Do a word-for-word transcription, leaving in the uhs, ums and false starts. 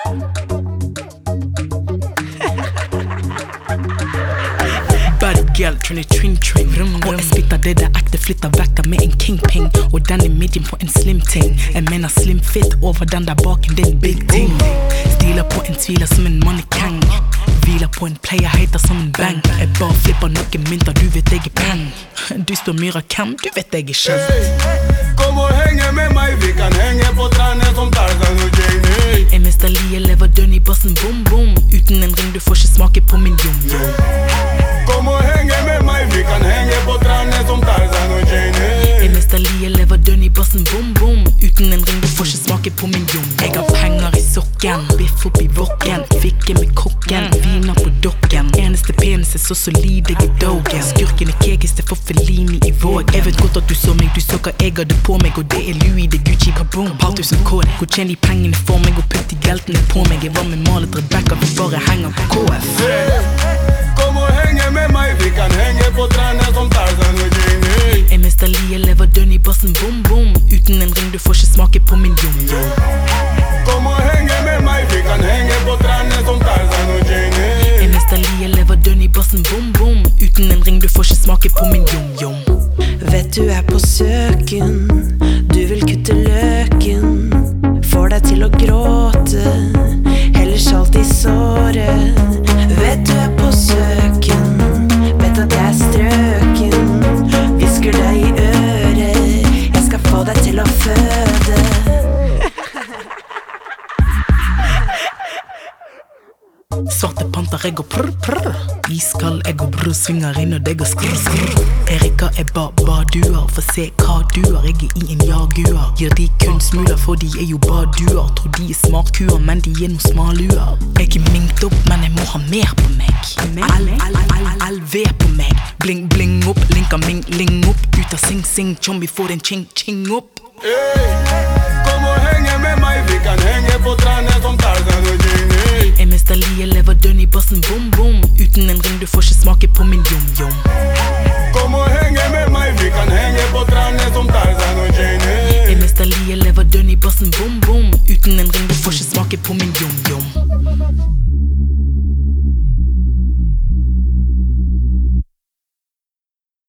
Bad girl, tryna twin twin Og jeg spitter det der ekte flytter vekker med en kingping Og den er medium på en slim ting Jeg mener slim fit over den der baken, det er en big ting Stiler på en tviler som en mannekang Hviler på en player, hater som en bang Jeg bare flipper noen mynter, du vet jeg er peng Du spør myra hvem, du vet jeg er kjent hey, Kom og henge med meg, vi kan henge på trærne som Tarzan og Jane Jeg mister li, jeg lever dønn i bassen, boom boom Uten en ring, du får ikke smake på min yum yum Kom og henge med meg, vi kan henge på trærne som Tarzan og Jane Jeg mister li, jeg lever dønn i bassen, boom boom Uten en ring, du får ikke smake på min yum Jeg har penger i sokken, biff opp i vokken Fikke med kokken, viner på dokken Eneste penis er så solid, jeg er dogen Skurken er kekis, det får Fellini i våg Jeg vet godt at du så meg, du så hva jeg hadde på meg Og det er Louis, det er Gucci, kaboom Par tusen kode, hvor tjener de pengene for meg Og putt de geltene på meg Jeg var med malet Rebecca, vi bare henger på K F Kom og henge med meg, vi kan henge på trærne som Tarzan og Jane Jeg mister li, jeg lever dønn i bassen, boom boom Uten en ring, du får ikke smake på min yum yum Kom og henge med meg, vi kan henge på trærne som Tarzan og Jane Jeg mister li, jeg lever dønn i bassen, boom boom Uten en ring, du får ikke smake på min yum yum Vet du er på søken Du vil kutte løken Får deg til å gråte Heller salt i såret Vet du er på søken Vet at jeg er strøken Visker deg i øret Jeg skal få deg til å føde Svarte panter, jeg går prr prr Iskall, jeg går brr Svinger inn og det går skrr skrr Erika er ba baduer For se hva duer, jeg er i en jaguar Gir de kun smuler, for de er jo baduer Tror de er smartkuer, men de er noen smaluer Jeg er minkt opp, men jeg må ha mer på meg L, L, L, L, V på meg Bling, bling opp, linka ming, ling opp Ut av sing, sing, chombi får en ching, ching opp hey, Kom og henge med meg, vi kan henge på trærne som Tarzan og Jane Jeg mister li, jeg lever dønn i bassen, boom boom Uten en ring, du får ikke smake på min yum yum Kom og henge med meg, vi kan henge på trærne som Tarzan og Jane Jeg mister li, jeg lever dønn i bassen, boom boom Uten en ring, du får ikke smake på min yum yum